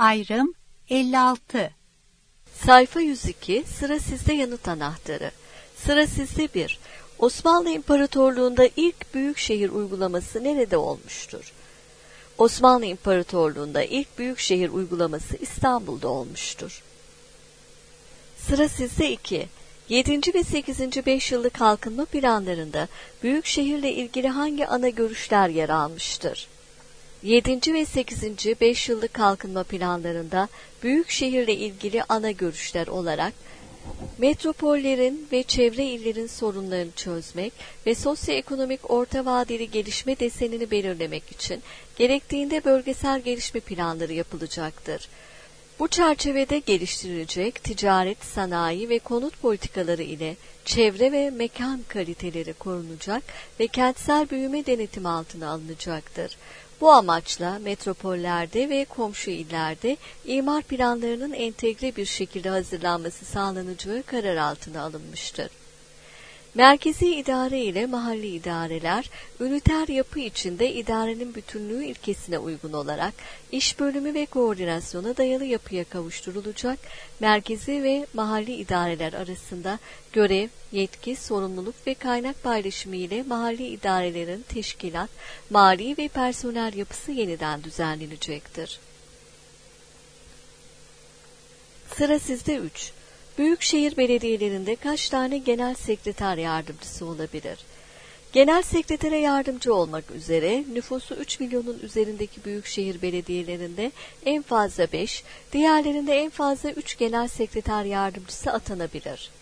Ayrım 56. Sayfa 102, sıra sizde yanıt anahtarı. Sıra sizde 1. Osmanlı İmparatorluğu'nda ilk büyükşehir uygulaması nerede olmuştur? Osmanlı İmparatorluğu'nda ilk büyükşehir uygulaması İstanbul'da olmuştur. Sıra sizde 2. 7. ve 8. 5 yıllık kalkınma planlarında büyükşehirle ilgili hangi ana görüşler yer almıştır? 7. ve 8. 5 yıllık kalkınma planlarında büyükşehirle ilgili ana görüşler olarak metropollerin ve çevre illerin sorunlarını çözmek ve sosyoekonomik orta vadeli gelişme desenini belirlemek için gerektiğinde bölgesel gelişme planları yapılacaktır. Bu çerçevede geliştirilecek ticaret, sanayi ve konut politikaları ile çevre ve mekan kaliteleri korunacak ve kentsel büyüme denetimi altına alınacaktır. Bu amaçla metropollerde ve komşu illerde imar planlarının entegre bir şekilde hazırlanması sağlanacağı karar altına alınmıştır. Merkezi idare ile mahalli idareler, üniter yapı içinde idarenin bütünlüğü ilkesine uygun olarak iş bölümü ve koordinasyona dayalı yapıya kavuşturulacak, merkezi ve mahalli idareler arasında görev, yetki, sorumluluk ve kaynak paylaşımı ile mahalli idarelerin teşkilat, mali ve personel yapısı yeniden düzenlenecektir. Sıra sizde 3. Büyükşehir belediyelerinde kaç tane genel sekreter yardımcısı olabilir? Genel sekretere yardımcı olmak üzere nüfusu 3 milyonun üzerindeki büyükşehir belediyelerinde en fazla 5, diğerlerinde en fazla 3 genel sekreter yardımcısı atanabilir.